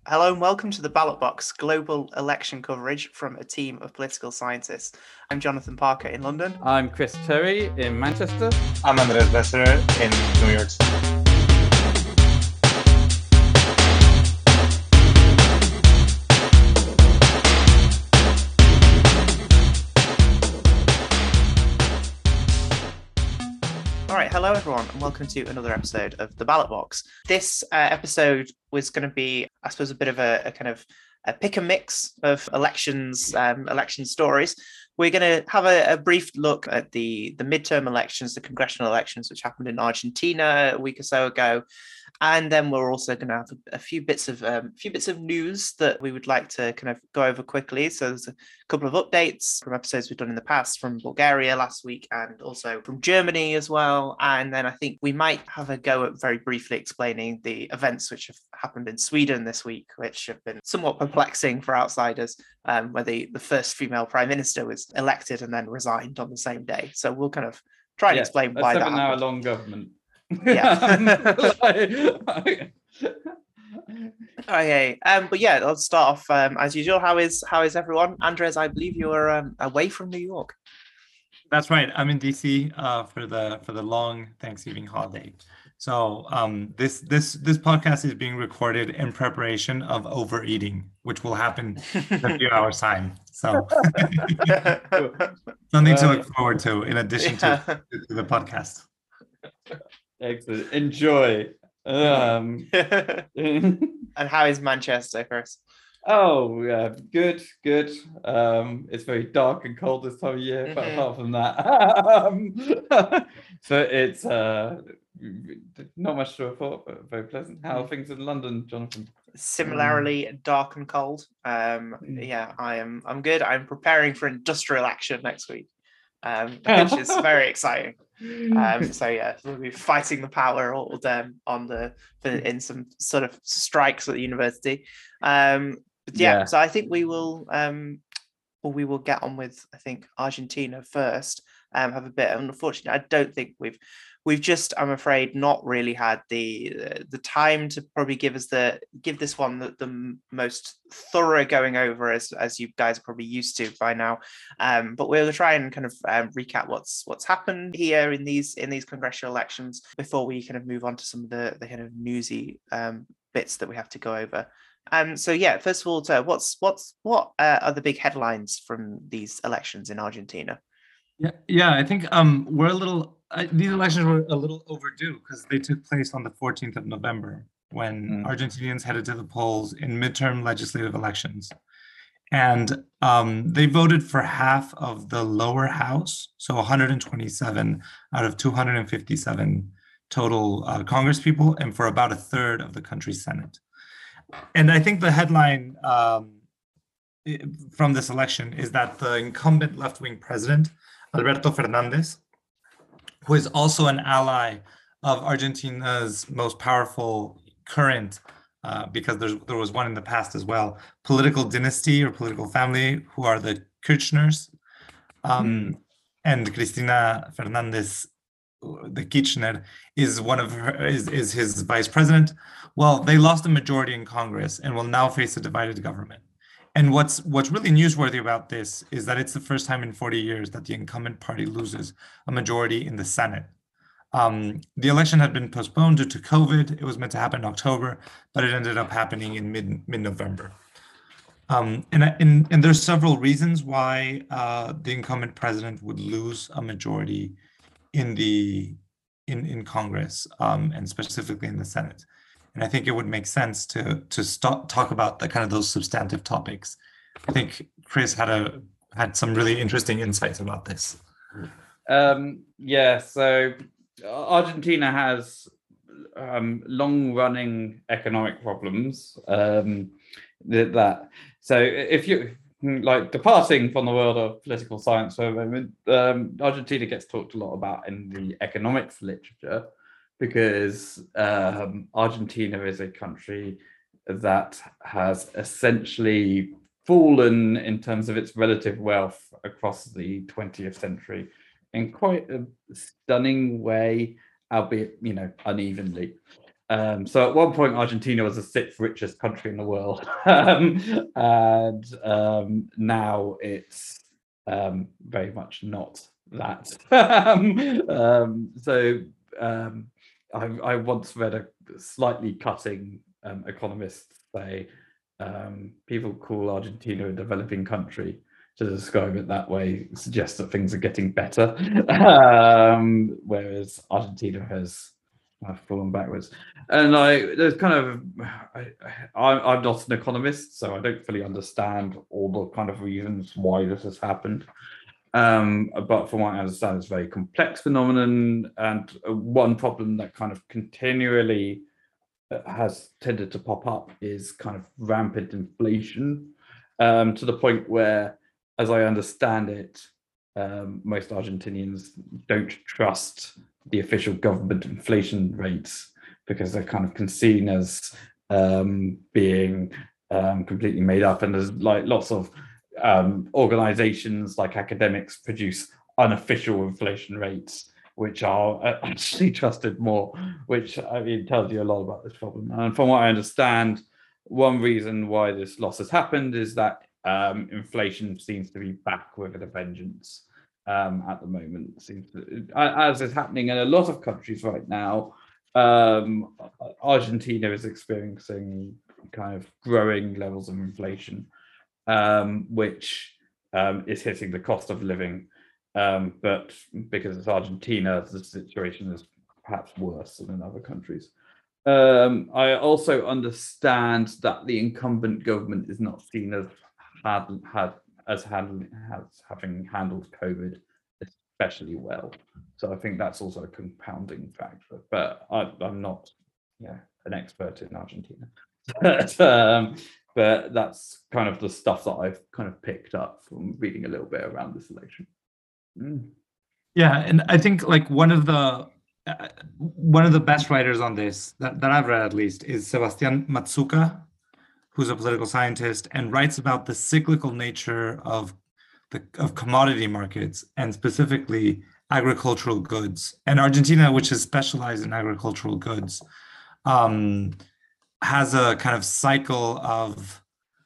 Hello and welcome to the Ballot Box global election coverage from a team of political scientists. I'm Jonathan Parker in London. I'm Chris Terry in Manchester. I'm Andres Besser in New York City. All right, hello everyone, and welcome to another episode of the Ballot Box. This episode was going to be, I suppose, a bit of a kind of a pick and mix of elections, election stories. We're going to have a brief look at the midterm elections, the congressional elections, which happened in Argentina a week or so ago. And then we're also going to have a few bits of news that we would like to kind of go over quickly. So there's a couple of updates from episodes we've done in the past from Bulgaria last week and also from Germany as well. And then I think we might have a go at very briefly explaining the events which have happened in Sweden this week, which have been somewhat perplexing for outsiders, where the first female prime minister was elected and then resigned on the same day. So we'll kind of try and explain why that happened. A 7-hour-long government. Yeah. Okay. But yeah, let's start off as usual. How is everyone? Andres, I believe you are away from New York. That's right. I'm in DC for the long Thanksgiving holiday. So this podcast is being recorded in preparation of overeating, which will happen in a few hours' time. So something to look forward to in addition to the podcast. Excellent. Enjoy. And how is Manchester, Chris? Oh, yeah, good. It's very dark and cold this time of year, but apart from that, so it's not much to report, but very pleasant. How are things in London, Jonathan? Similarly, dark and cold. Yeah, I'm good. I'm preparing for industrial action next week, which is very exciting. So yeah, we'll be fighting the power all in some sort of strikes at the university. But yeah, so I think we will get on with, I think, Argentina first. Have a bit. Unfortunately, I don't think we've just, I'm afraid, not really had the time to probably give this one the most thorough going over as you guys are probably used to by now. But we'll try and kind of recap what's happened here in these congressional elections before we kind of move on to some of the kind of newsy bits that we have to go over. So yeah, first of all, what are the big headlines from these elections in Argentina? Yeah. I think we're a little. These elections were a little overdue because they took place on the 14th of November when Argentinians headed to the polls in midterm legislative elections, and they voted for half of the lower house, so 127 out of 257 total Congress people, and for about a third of the country's Senate. And I think the headline from this election is that the incumbent left-wing president, Alberto Fernandez, who is also an ally of Argentina's most powerful current, because there was one in the past as well, political dynasty or political family, who are the Kirchners, and Cristina Fernandez, the Kirchner, is is his vice president. Well, they lost a majority in Congress and will now face a divided government. And what's really newsworthy about this is that it's the first time in 40 years that the incumbent party loses a majority in the Senate. The election had been postponed due to COVID. It was meant to happen in October, but it ended up happening in mid-November. And there's several reasons why the incumbent president would lose a majority in Congress, and specifically in the Senate. And I think it would make sense to talk about the kind of those substantive topics. I think Chris had some really interesting insights about this. So Argentina has long-running economic problems. So if you like departing from the world of political science for a moment, Argentina gets talked a lot about in the economics literature, because Argentina is a country that has essentially fallen in terms of its relative wealth across the 20th century in quite a stunning way, albeit, unevenly. So at one point, Argentina was the 6th richest country in the world, and now it's very much not that. I once read a slightly cutting economist say people call Argentina a developing country. To describe it that way suggests that things are getting better, whereas Argentina has fallen backwards. And there's kind of, I'm not an economist, so I don't fully understand all the kind of reasons why this has happened. But from what I understand, it's a very complex phenomenon, and one problem that kind of continually has tended to pop up is kind of rampant inflation, to the point where, as I understand it, most Argentinians don't trust the official government inflation rates because they're kind of seen as being completely made up. And there's like lots of organizations like academics produce unofficial inflation rates, which are actually trusted more, which I mean tells you a lot about this problem. And from what I understand, one reason why this loss has happened is that inflation seems to be back with a vengeance at the moment. Seems to, as is happening in a lot of countries right now. Argentina is experiencing kind of growing levels of inflation, which is hitting the cost of living. But because it's Argentina, the situation is perhaps worse than in other countries. I also understand that the incumbent government is not seen as having handled COVID especially well. So I think that's also a compounding factor. But I'm not, an expert in Argentina. But that's kind of the stuff that I've kind of picked up from reading a little bit around this election. Yeah, and I think like one of the best writers on this that I've read, at least, is Sebastian Matsuka, who's a political scientist and writes about the cyclical nature of commodity markets, and specifically agricultural goods. And Argentina, which is specialized in agricultural goods, has a kind of cycle of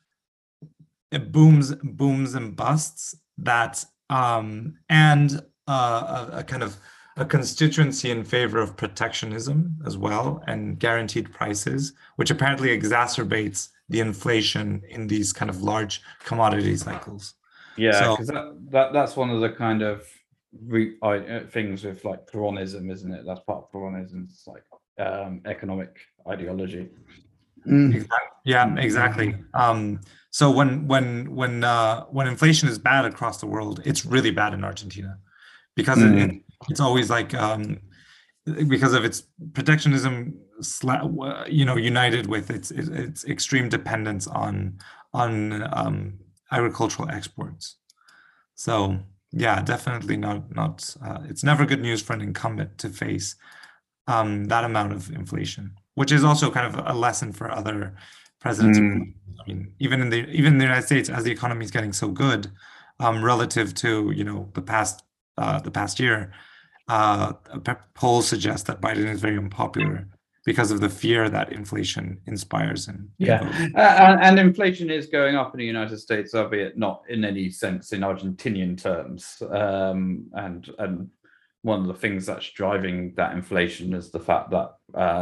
booms and busts that and a kind of a constituency in favor of protectionism as well, and guaranteed prices, which apparently exacerbates the inflation in these kind of large commodity cycles. Yeah, because that's one of the kind of things with like Peronism, isn't it? That's part of Peronism. It's like economic ideology. Exactly. Yeah, exactly. So when inflation is bad across the world, it's really bad in Argentina, because it's always like because of its protectionism, united with its extreme dependence on agricultural exports. So yeah, definitely not. It's never good news for an incumbent to face that amount of inflation, which is also kind of a lesson for other presidents. I mean, even in the United States, as the economy is getting so good, relative to the past year, polls suggest that Biden is very unpopular because of the fear that inflation inspires. And inflation is going up in the United States, albeit not in any sense in Argentinian terms. And one of the things that's driving that inflation is the fact that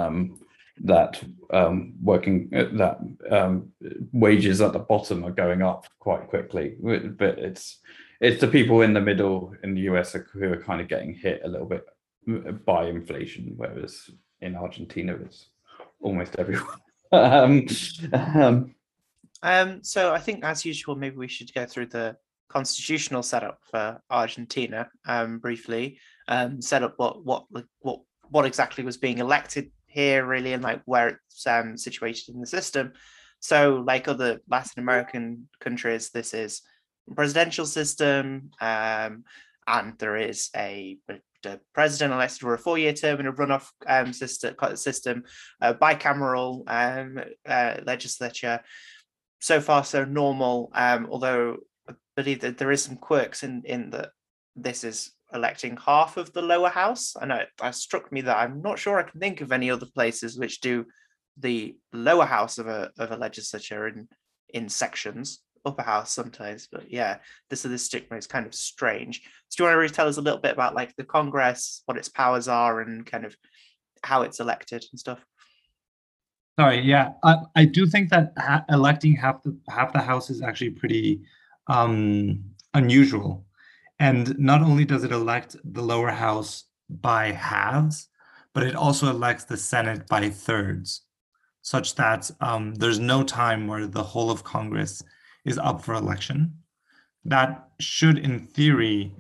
wages at the bottom are going up quite quickly. But it's the people in the middle in the US who are kind of getting hit a little bit by inflation, whereas in Argentina it's almost everyone. So I think, as usual, maybe we should go through the constitutional setup for Argentina briefly. Set up what exactly was being elected here, really, and like where it's situated in the system. So, like other Latin American countries, this is a presidential system, and there is a president elected for a 4-year term in a runoff system, bicameral legislature. So far, so normal. Although I believe that there is some quirks in that this is electing half of the lower house. And it struck me that I'm not sure I can think of any other places which do the lower house of a legislature in sections, upper house sometimes, but yeah, this stigma is kind of strange. So do you want to really tell us a little bit about like the Congress, what its powers are, and kind of how it's elected and stuff? Sorry, yeah, I do think that electing half the house is actually pretty unusual, and not only does it elect the lower house by halves, but it also elects the Senate by thirds, such that there's no time where the whole of Congress is up for election. That should, in theory,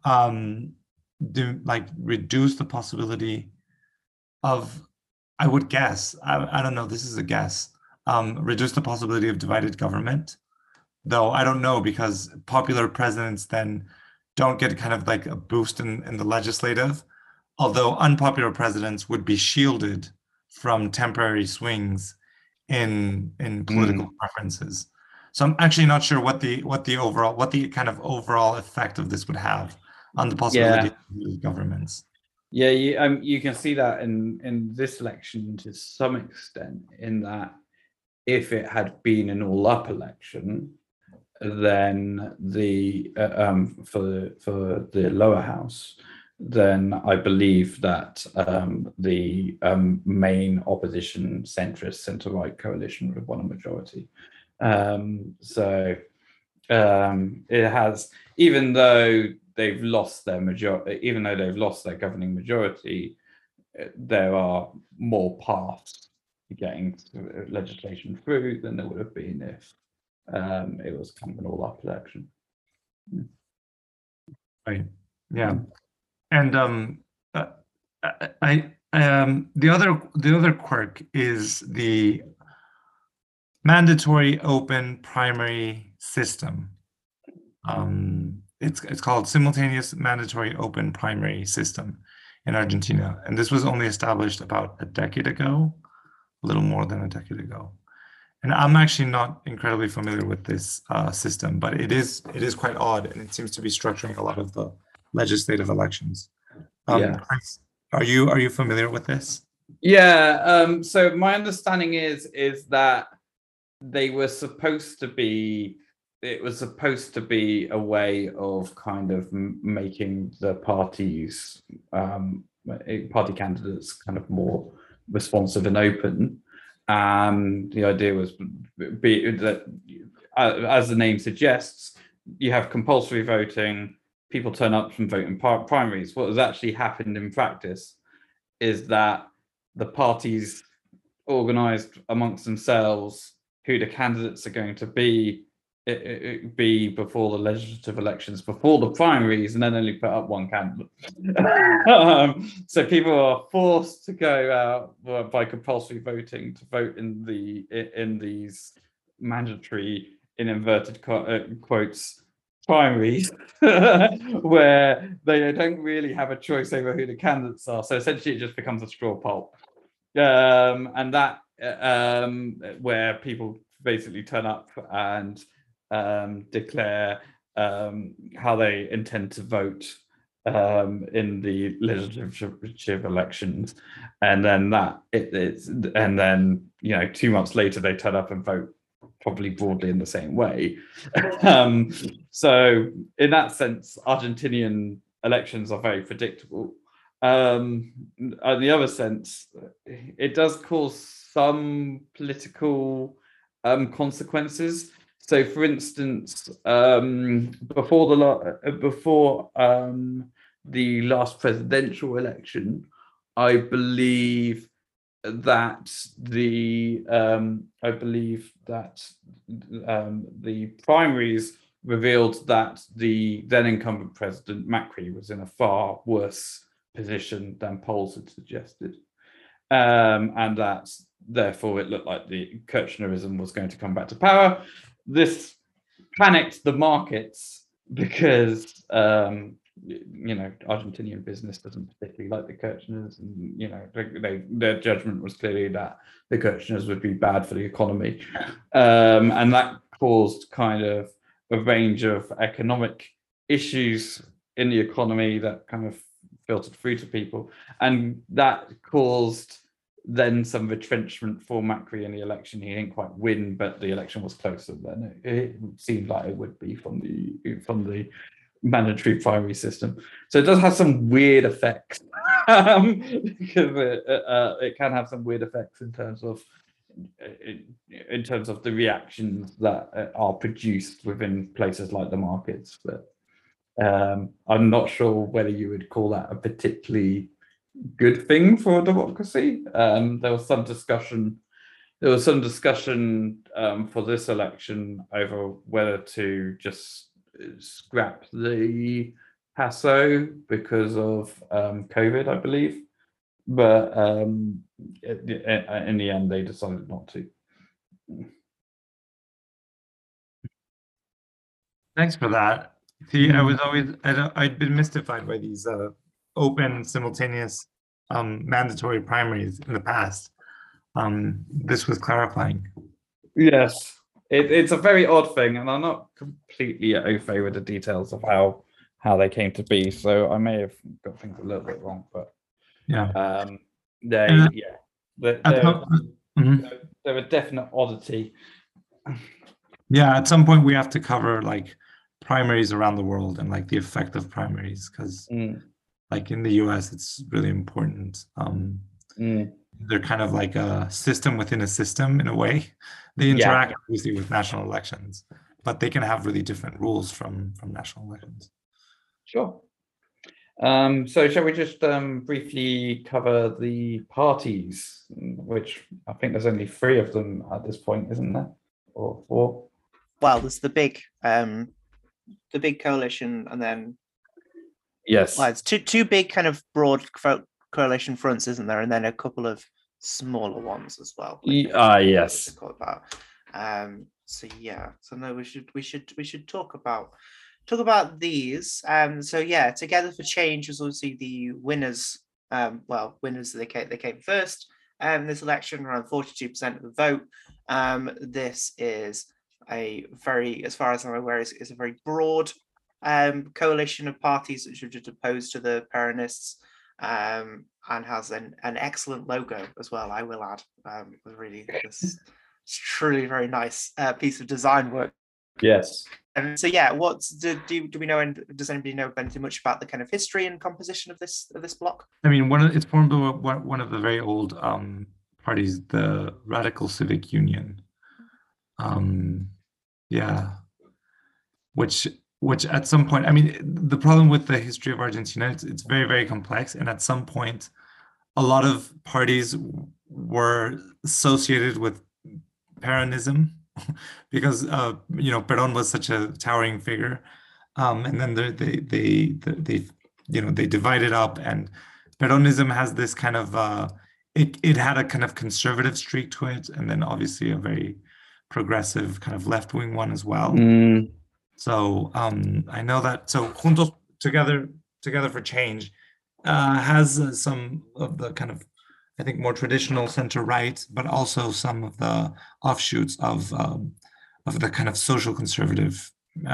reduce the possibility of, I would guess, I don't know, this is a guess, reduce the possibility of divided government, though I don't know, because popular presidents then don't get kind of like a boost in the legislative, although unpopular presidents would be shielded from temporary swings in political preferences. So I'm actually not sure what the kind of overall effect of this would have on the possibility of governments. Yeah, you can see that in this election to some extent, in that if it had been an all-up election, then the for the lower house, then I believe that the main opposition centrist centre-right coalition would have won a majority. So it has, even though they've lost their majority, even though they've lost their governing majority, there are more paths to getting legislation through than there would have been if it was kind of an all-up election. Right. Yeah. And the other quirk is the mandatory open primary system. It's called simultaneous mandatory open primary system in Argentina, and this was only established about a decade ago, a little more than a decade ago. And I'm actually not incredibly familiar with this system, but it is quite odd, and it seems to be structuring a lot of the legislative elections. Chris, are you familiar with this? Yeah. So my understanding is that they were supposed to be. It was supposed to be a way of kind of making the parties, party candidates, kind of more responsive and open. The idea was that, as the name suggests, you have compulsory voting, people turn up and vote in primaries. What has actually happened in practice is that the parties organised amongst themselves who the candidates are going to be before the legislative elections, before the primaries, and then only put up one candidate. So people are forced to go out by compulsory voting to vote in these mandatory, in inverted quotes, primaries, where they don't really have a choice over who the candidates are. So essentially, it just becomes a straw poll, and that where people basically turn up and declare how they intend to vote in the legislative elections, and then and then 2 months later they turn up and vote probably broadly in the same way. So in that sense, Argentinian elections are very predictable. In the other sense, it does cause some political consequences. So, for instance, before the last presidential election, I believe that the primaries revealed that the then incumbent president Macri was in a far worse position than polls had suggested, and that therefore it looked like the Kirchnerism was going to come back to power. This panicked the markets because Argentinian business doesn't particularly like the Kirchners, and their judgment was clearly that the Kirchners would be bad for the economy, and that caused kind of a range of economic issues in the economy that kind of filtered through to people, and that caused then some retrenchment for Macri in the election. He didn't quite win, but the election was closer than it seemed like it would be from the mandatory primary system. So it does have some weird effects because it can have some weird effects in terms of the reactions that are produced within places like the markets. But I'm not sure whether you would call that a particularly good thing for a democracy. There was some discussion for this election over whether to just scrap the PASO because of COVID, I believe, but in the end they decided not to. Thanks for that. See, I'd been mystified by these open, simultaneous, mandatory primaries in the past. This was clarifying. Yes, it's a very odd thing, and I'm not completely au fait with the details of how they came to be. So I may have got things a little bit wrong, but yeah, they're mhm. a definite oddity. Yeah, at some point we have to cover like primaries around the world and like the effect of primaries, because like in the US it's really important. They're kind of like a system within a system in a way. They interact obviously with national elections, but they can have really different rules from national elections. Sure. So shall we just briefly cover the parties, which I think there's only 3 of them at this point, isn't there? Or 4? Well, there's the big coalition, and then yes, it's two big kind of broad coalition fronts, isn't there? And then a couple of smaller ones as well. Yes. So yeah. So no, we should talk about these. So yeah, Together for Change was obviously the winners. Winners. They came first. This election, around 42% of the vote. This is a very, as far as I'm aware, is a very broad coalition of parties which are just opposed to the Peronists, and has an excellent logo as well, I will add. It's truly very nice piece of design work. Yes. And so yeah, do we know, and does anybody know anything much about the kind of history and composition of this bloc? I mean, it's formed by one of the very old parties, the Radical Civic Union. Which at some point, I mean, the problem with the history of Argentina, it's very, very complex, and at some point a lot of parties were associated with Peronism because Perón was such a towering figure, and then they divided up, and Peronism has this kind of it had a kind of conservative streak to it, and then obviously a very progressive kind of left-wing one as well. So I know that. So Juntos Together for Change has some of the kind of, I think, more traditional center-right, but also some of the offshoots of the kind of social conservative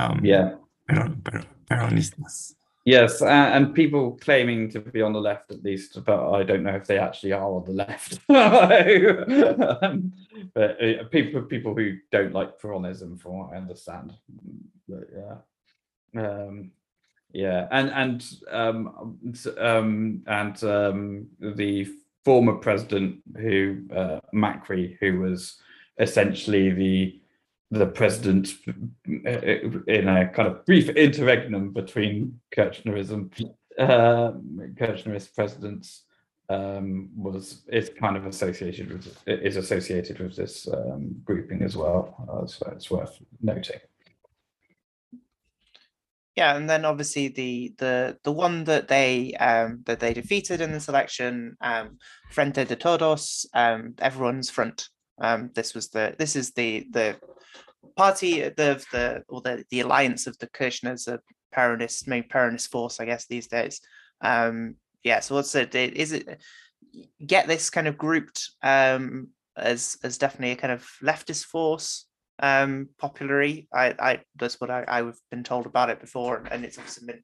Peronistas. Yes, and people claiming to be on the left at least, but I don't know if they actually are on the left. But people who don't like Peronism, from what I understand. But the former president, Macri, who was essentially the president in a kind of brief interregnum between Kirchnerist presidents, is kind of associated with this grouping as well. So it's worth noting. Yeah, and then obviously the one that they defeated in this election, Frente de Todos, everyone's front. This is the party, the alliance of the Kirchners, a main Peronist force, I guess, these days. So what's it? Is it get this kind of grouped as definitely a kind of leftist force? Popularly, that's what I've been told about it before, and it's obviously been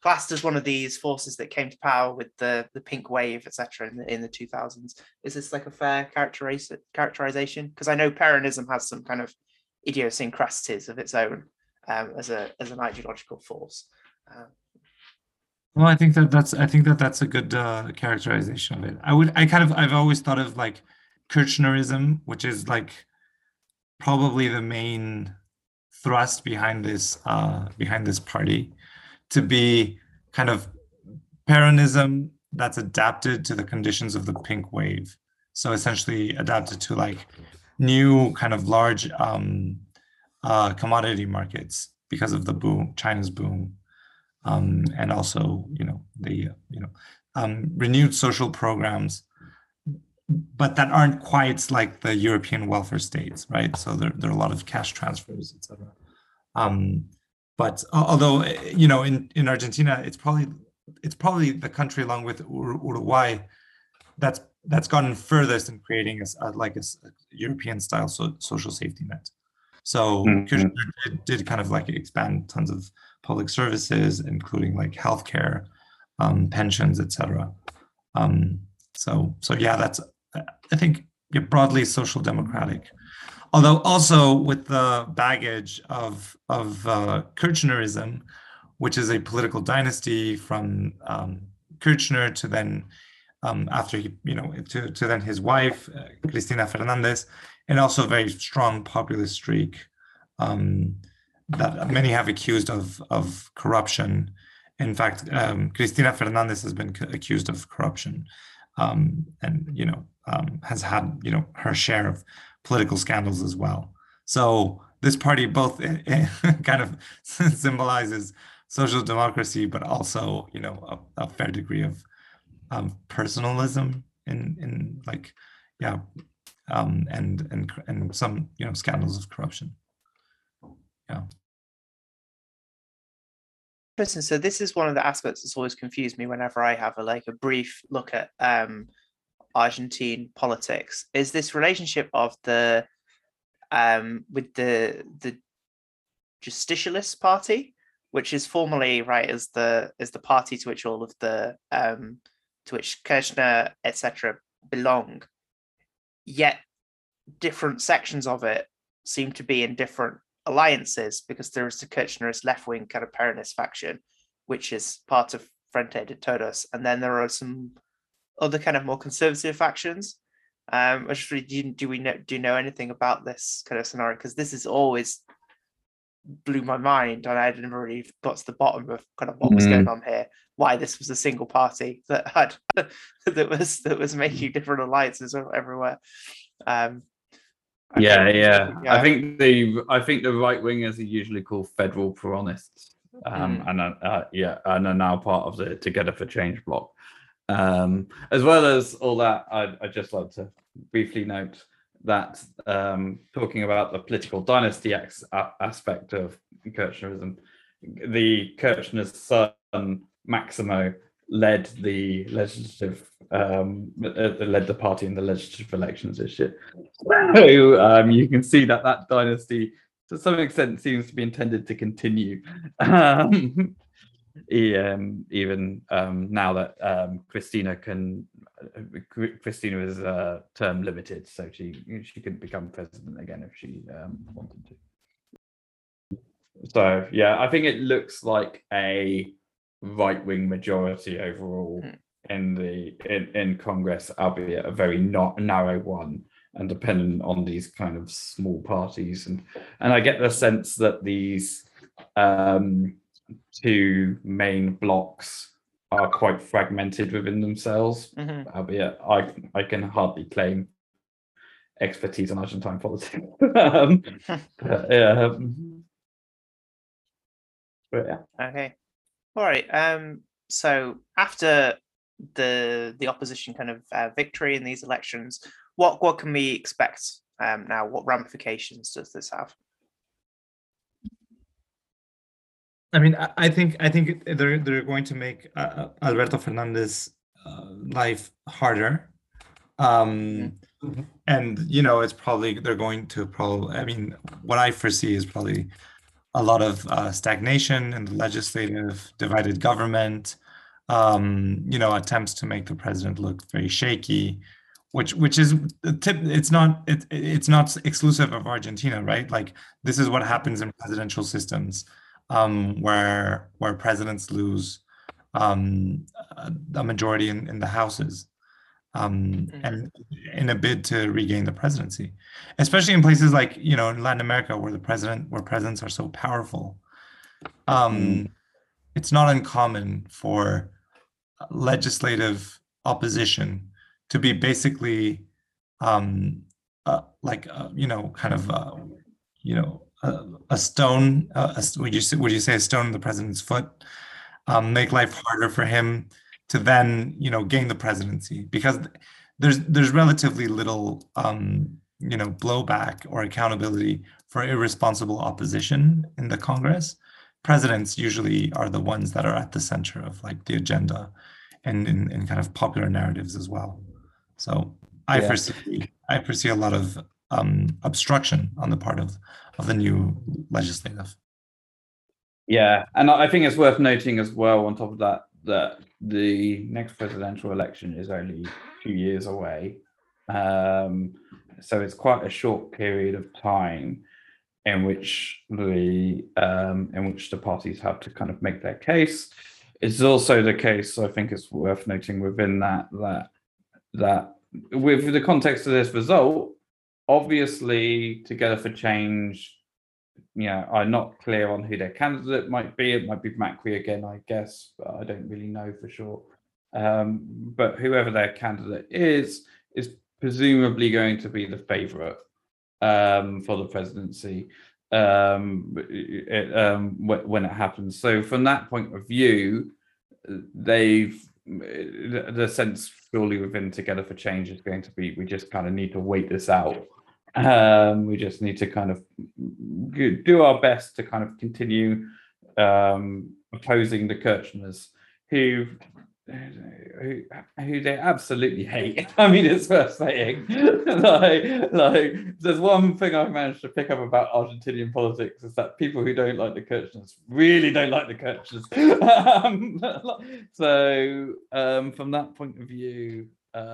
classed as one of these forces that came to power with the pink wave, etc. in the 2000s. Is this like a fair characterization? Because I know Peronism has some kind of idiosyncrasies of its own as an ideological force. Well, I think that's a good characterization of it. I've always thought of like Kirchnerism, which is like probably the main thrust behind this party, to be kind of Peronism that's adapted to the conditions of the pink wave. So essentially adapted to like new kind of large commodity markets because of the boom, China's boom. And also, the renewed social programs, but that aren't quite like the European welfare states, right? So there are a lot of cash transfers, etc. But although in Argentina, it's probably the country along with Uruguay that's gotten furthest in creating a European style social safety net. So Kirchner did kind of like expand tons of public services, including like healthcare, pensions, etc. So yeah, that's, I think, broadly social democratic. Although also with the baggage of Kirchnerism, which is a political dynasty from Kirchner to then after he, to then his wife Cristina Fernandez, and also a very strong populist streak that many have accused of corruption. In fact, Cristina Fernandez has been accused of corruption, and has had her share of political scandals as well. So this party both kind of symbolizes social democracy, but also a fair degree of personalism in like and some scandals of corruption. Yeah. Interesting. So this is one of the aspects that's always confused me whenever I have a brief look at Argentine politics, is this relationship of the with the Justicialist Party, which is formally as the party to which all of the to which Kirchner etc. belong, yet different sections of it seem to be in different alliances, because there is the Kirchnerist left-wing kind of Peronist faction, which is part of Frente de Todos, and then there are some other kind of more conservative factions. Do you know anything about this kind of scenario? Because this is always blew my mind, and I never really got to the bottom of kind of what was going on here. Why this was a single party that had that was making different alliances everywhere. Yeah. I think the right wingers are usually called federal Peronists, and are now part of the Together for Change bloc. As well as all that, I'd just like to briefly note that talking about the political dynasty aspect of Kirchnerism, the Kirchner's son Maximo led the legislative, led the party in the legislative elections this year. So you can see that dynasty, to some extent, seems to be intended to continue. Even now that Cristina is term limited, so she couldn't become president again if she wanted to. So yeah, I think it looks like a right-wing majority overall in Congress, albeit a very narrow one and dependent on these kind of small parties, and I get the sense that these two main blocks are quite fragmented within themselves, albeit I can hardly claim expertise in Argentine politics. Okay. All right. So after the opposition kind of victory in these elections, what can we expect now? What ramifications does this have? I mean, I think they're going to make Alberto Fernandez life harder, and it's probably they're going to I mean, what I foresee is probably a lot of stagnation in the legislative, divided government, attempts to make the president look very shaky, which is the tip. It's not exclusive of Argentina, right? Like this is what happens in presidential systems, where presidents lose a majority in the houses, and in a bid to regain the presidency, especially in places like in Latin America where presidents are so powerful. It's not uncommon for legislative opposition to be basically kind of a stone. Would you say a stone in the president's foot? Make life harder for him to then gain the presidency, because there's relatively little blowback or accountability for irresponsible opposition in the Congress. Presidents usually are the ones that are at the center of like the agenda and in kind of popular narratives as well. So I foresee a lot of obstruction on the part of the new legislative. Yeah, and I think it's worth noting as well, on top of that, that the next presidential election is only 2 years away. So it's quite a short period of time in which the parties have to kind of make their case. It's also the case, I think it's worth noting within that with the context of this result, obviously Together for Change, are not clear on who their candidate might be. It might be Macri again, I guess, but I don't really know for sure. But whoever their candidate is presumably going to be the favorite for the presidency when it happens. So from that point of view, the sense surely within Together for Change is going to be, we just kind of need to wait this out. We just need to kind of do our best to kind of continue opposing the Kirchners, who they absolutely hate. I mean, it's worth saying. like there's one thing I've managed to pick up about Argentinian politics is that people who don't like the Kirchners really don't like the Kirchners. So from that point of view,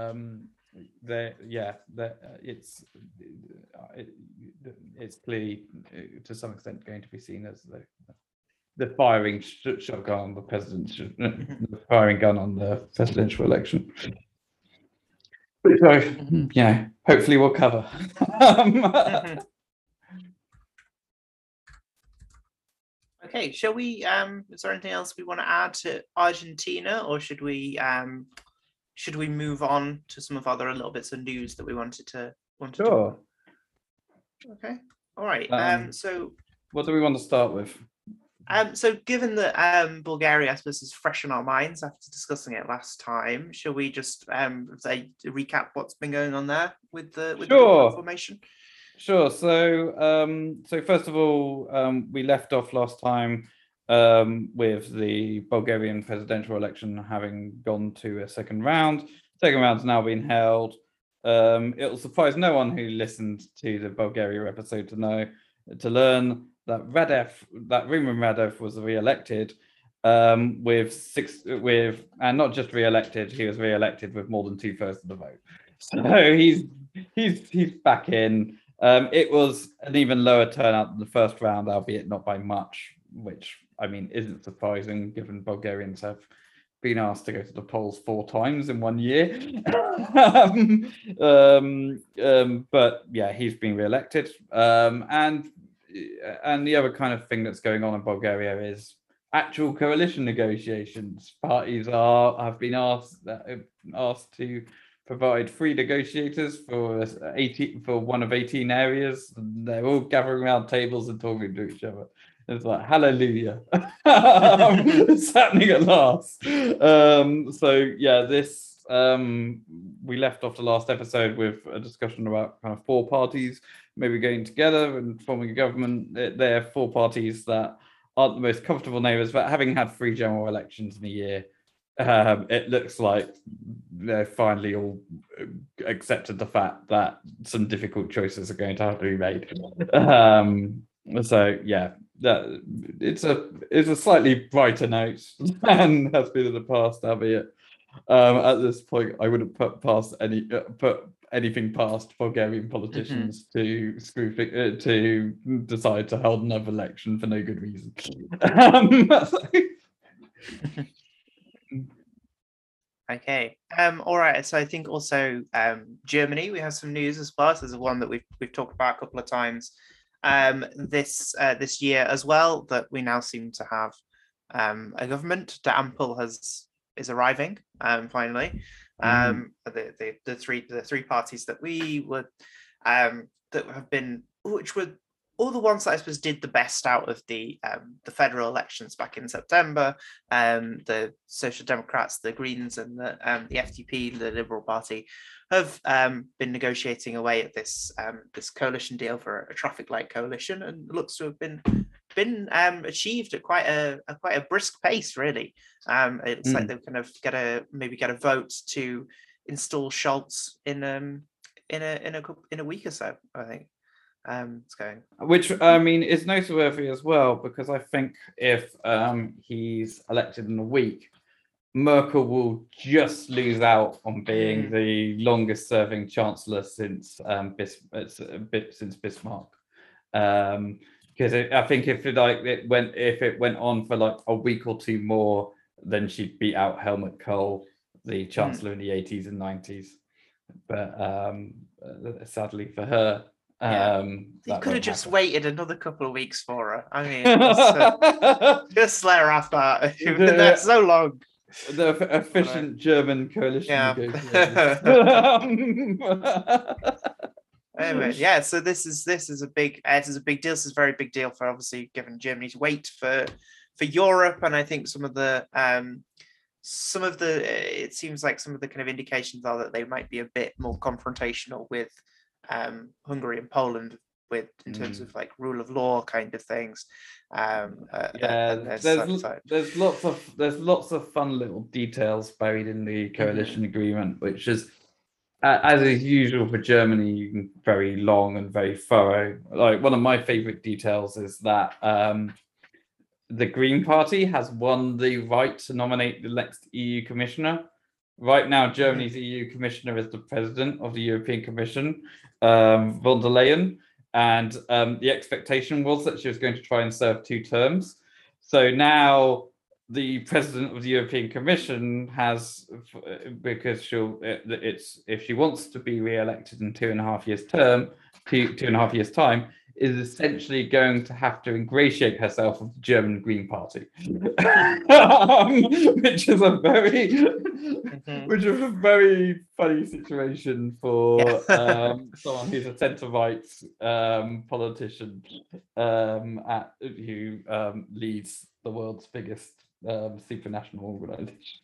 it's clearly to some extent going to be seen as the firing shotgun on the president's the firing gun on the presidential election. So hopefully we'll cover. Okay, shall we? Is there anything else we want to add to Argentina, or should we move on to some of other little bits of news that we wanted to? Sure. Okay. All right. So what do we want to start with? So given that Bulgaria, I suppose, is fresh in our minds after discussing it last time, shall we just say recap what's been going on there with the formation? Sure. So first of all, we left off last time with the Bulgarian presidential election having gone to a second round. Second round's now been held. It'll surprise no one who listened to the Bulgaria episode to learn that Rumen Radev was re-elected and not just re-elected, he was re-elected with more than 2/3 of the vote. So he's back in. It was an even lower turnout than the first round, albeit not by much, which I mean isn't surprising given Bulgarians have been asked to go to the polls 4 times in 1 year. But yeah, he's been re-elected. And the other kind of thing that's going on in Bulgaria is actual coalition negotiations. Parties have been asked to provide 3 negotiators for one of 18 areas. They're all gathering around tables and talking to each other. It's like, hallelujah. It's happening at last. We left off the last episode with a discussion about kind of 4 parties maybe getting together and forming a government. They're 4 parties that aren't the most comfortable neighbours, but having had 3 general elections in a year, it looks like they're finally all accepted the fact that some difficult choices are going to have to be made. So yeah, that it's a slightly brighter note than has been in the past, albeit at this point I wouldn't put anything past Bulgarian politicians to to decide to hold another election for no good reason. Okay. All right. So I think also Germany, we have some news as well. So there's one that we've talked about a couple of times this year as well, that we now seem to have a government. The Ampel is arriving finally. The three parties that we were that have been, which were all the ones that I suppose did the best out of the federal elections back in September, the Social Democrats, the Greens, and the FDP, the Liberal Party, have been negotiating away at this coalition deal for a traffic light coalition, and looks to have been achieved at quite a brisk pace, really. It looks like they're kind of get a vote to install Scholz in a week or so, I think. It's going. Which I mean is noteworthy as well, because I think if he's elected in a week, Merkel will just lose out on being the longest-serving chancellor since Bismarck. Because I think if it went on for like a week or two more, then she'd beat out Helmut Kohl, the chancellor in the 80s and 90s. But sadly for her. You could have just waited another couple of weeks for her. I mean, just let her have that. It's been there so long. The efficient German coalition negotiators. Anyway, yeah. So this is a big deal. This is a very big deal for, obviously, given Germany's weight for Europe, and I think some of the it seems like some of the kind of indications are that they might be a bit more confrontational with Hungary and Poland in terms of like rule of law kind of things. There's lots of fun little details buried in the coalition agreement, which is, as is usual for Germany, very long and very thorough. Like, one of my favorite details is that the Green Party has won the right to nominate the next EU commissioner. Right now, Germany's EU commissioner is the president of the European Commission, von der Leyen, and the expectation was that she was going to try and serve 2 terms. So now the president of the European Commission has, because if she wants to be re-elected in 2.5 years' time, is essentially going to have to ingratiate herself with the German Green Party, which is a very funny situation for someone who's a centre-right politician who leads the world's biggest supranational organisation.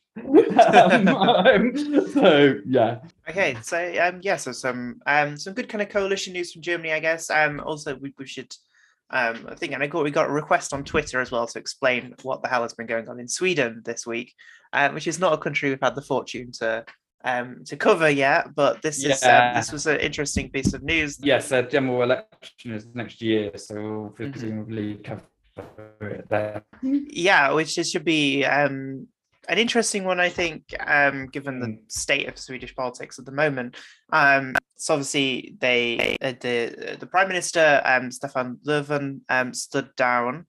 So yeah. Okay, so so some good kind of coalition news from Germany, I guess. Also we should I think, and we got a request on Twitter as well to explain what the hell has been going on in Sweden this week, which is not a country we've had the fortune to cover yet, but this was an interesting piece of news. Yes, the general election is next year, so we'll presumably cover it there. Yeah, which should be an interesting one, I think, given the state of Swedish politics at the moment. So obviously, the Prime Minister, Stefan Löfven, stood down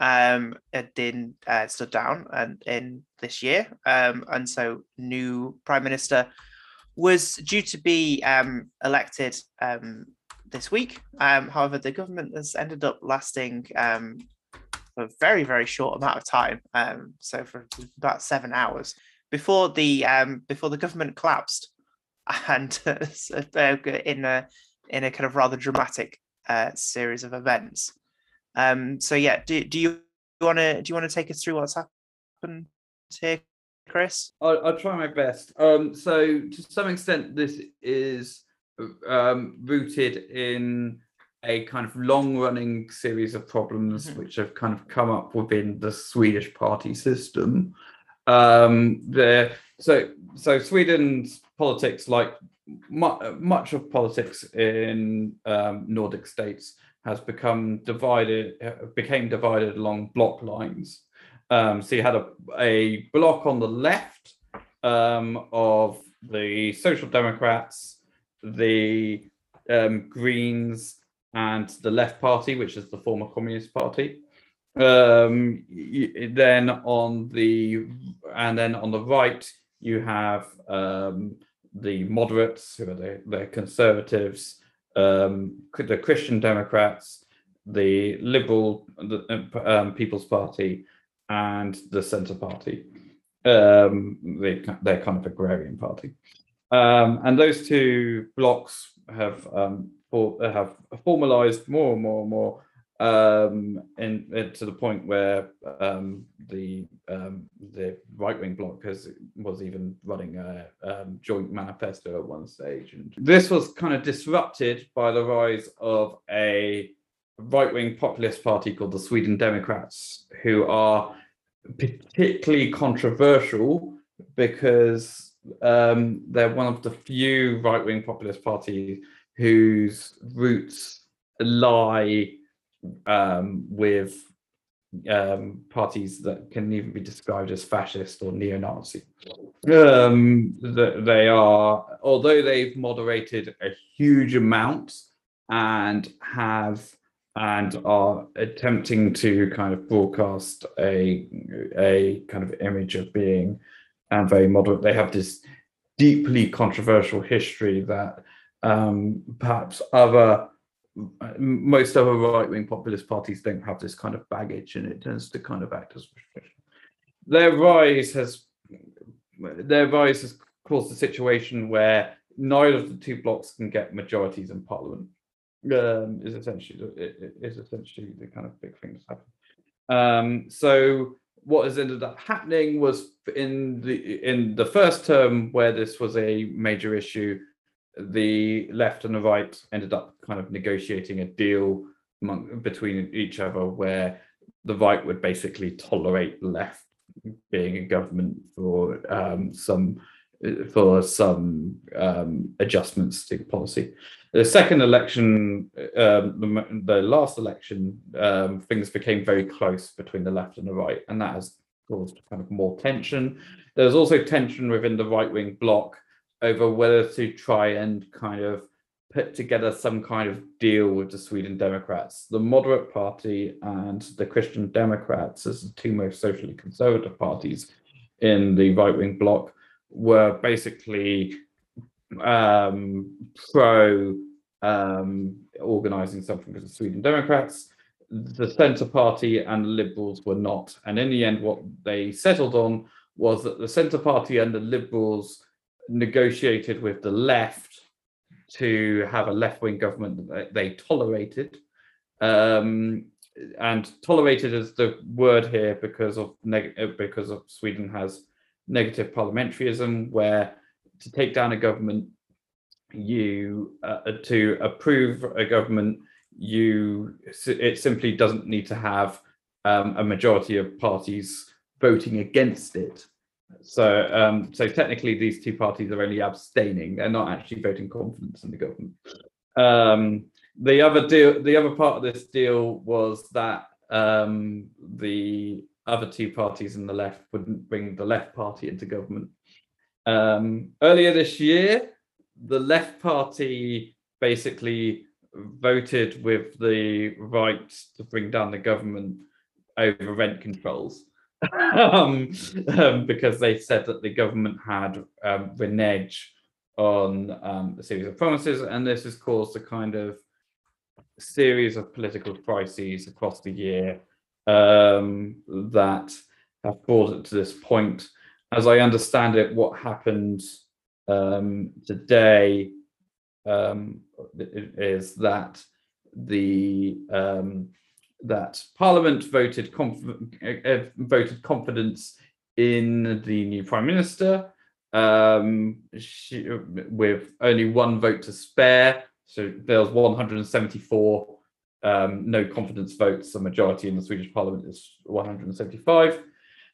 in this year, and so new Prime Minister was due to be elected this week. However, the government has ended up lasting a very, very short amount of time, so for about 7 hours before the government collapsed, and in a kind of rather dramatic series of events. So yeah, do you want to take us through what's happened here, Chris? I'll try my best. So to some extent, this is rooted in a kind of long-running series of problems which have kind of come up within the Swedish party system. So Sweden's politics, like much of politics in Nordic states, became divided along block lines. So you had a block on the left of the Social Democrats, the Greens, and the Left Party, which is the former Communist Party. Then on the right, you have the moderates, who are the conservatives, the Christian Democrats, the Liberal People's Party, and the Centre Party. They're kind of agrarian party. And those two blocks have formalized more and more to the point where the right-wing bloc was even running a joint manifesto at one stage. And this was kind of disrupted by the rise of a right-wing populist party called the Sweden Democrats, who are particularly controversial because they're one of the few right-wing populist parties whose roots lie with parties that can even be described as fascist or neo-Nazi. They are, although they've moderated a huge amount and are attempting to kind of broadcast a kind of image of being very moderate, they have this deeply controversial history that perhaps most other right-wing populist parties don't have this kind of baggage, and it tends to kind of act as restriction. Their rise has caused a situation where neither of the two blocs can get majorities in parliament. Is essentially the kind of big thing that's happened. So what has ended up happening was in the first term, where this was a major issue, the left and the right ended up kind of negotiating a deal between each other, where the right would basically tolerate the left being in government for some adjustments to policy. The second election, the last election, things became very close between the left and the right, and that has caused kind of more tension. There's also tension within the right-wing bloc over whether to try and kind of put together some kind of deal with the Sweden Democrats. The Moderate Party and the Christian Democrats, as the two most socially conservative parties in the right-wing bloc, were basically pro organizing something with the Sweden Democrats. The Centre Party and the Liberals were not. And in the end, what they settled on was that the Centre Party and the Liberals negotiated with the left to have a left-wing government that they tolerated. And tolerated is the word here because of Sweden has negative parliamentarism, where to take down a government, to approve a government, it simply doesn't need to have a majority of parties voting against it. So technically, these two parties are only abstaining; they're not actually voting confidence in the government. The other part of this deal was that the other two parties in the left wouldn't bring the Left Party into government. Earlier this year, the Left Party basically voted with the right to bring down the government over rent controls. Because they said that the government had reneged on a series of promises, and this has caused a kind of series of political crises across the year that have brought it to this point. As I understand it, what happened today is that that Parliament voted confidence in the new Prime Minister, with only one vote to spare. So there was 174 no confidence votes. The majority in the Swedish Parliament is 175.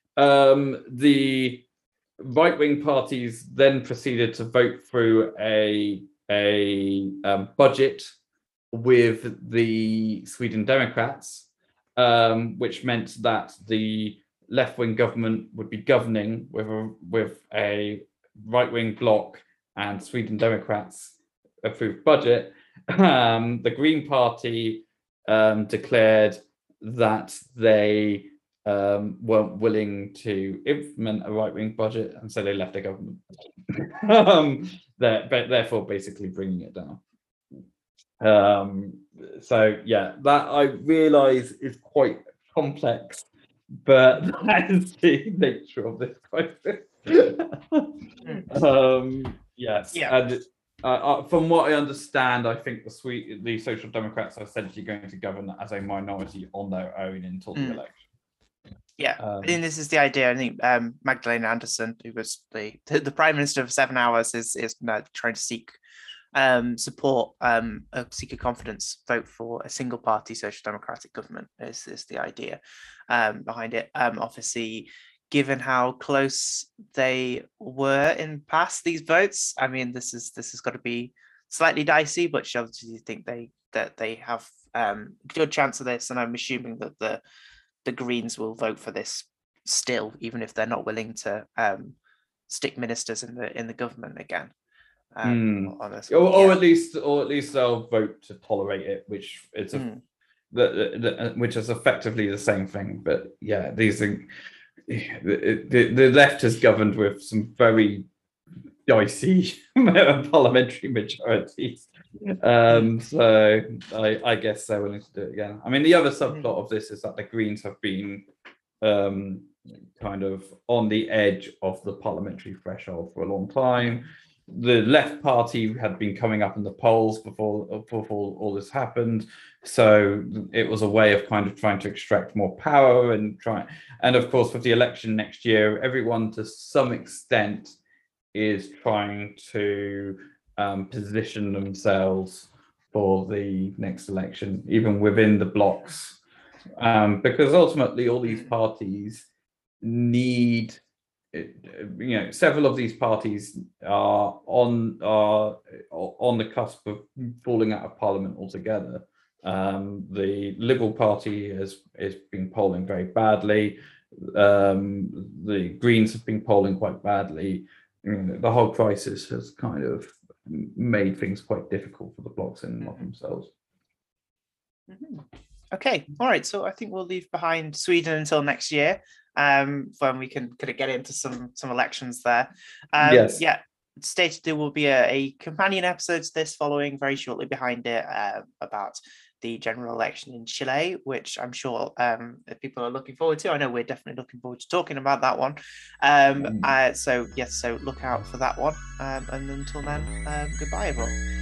The right-wing parties then proceeded to vote through a budget with the Sweden Democrats, which meant that the left-wing government would be governing with a right-wing bloc and Sweden Democrats approved budget. The Green Party declared that they weren't willing to implement a right-wing budget, and so they left the government. Therefore, basically bringing it down. So yeah, that I realise is quite complex, but that is the nature of this crisis. Yes, yeah. And from what I understand, I think the Social Democrats are essentially going to govern as a minority on their own until the election. Yeah, I think this is the idea. I think Magdalena Andersson, who was the Prime Minister for 7 hours, is now trying to seek support, seek a confidence vote for a single party social democratic government is the idea behind it. Obviously, given how close they were in past these votes, I mean, this has got to be slightly dicey, but she obviously think that they have good chance of this, and I'm assuming that the Greens will vote for this still, even if they're not willing to stick ministers in the government again. Or at least they'll vote to tolerate it, which is which is effectively the same thing. But yeah, these things, the left has governed with some very dicey parliamentary majorities. So I guess they're willing to do it again. I mean, the other subplot of this is that the Greens have been kind of on the edge of the parliamentary threshold for a long time. The left party had been coming up in the polls before all this happened, so it was a way of kind of trying to extract more power and of course with the election next year, everyone to some extent is trying to position themselves for the next election, even within the blocs, because ultimately all these parties need, several of these parties are on the cusp of falling out of parliament altogether. The Liberal Party is been polling very badly. The Greens have been polling quite badly. The whole crisis has kind of made things quite difficult for the blocs in and of themselves. Okay, all right. So I think we'll leave behind Sweden until next year, when we can kind of get into some elections there. Yes. Yeah, stated there will be a companion episode to this following very shortly behind it, about the general election in Chile, which I'm sure people are looking forward to. I know we're definitely looking forward to talking about that one. So look out for that one. And until then, goodbye, everyone.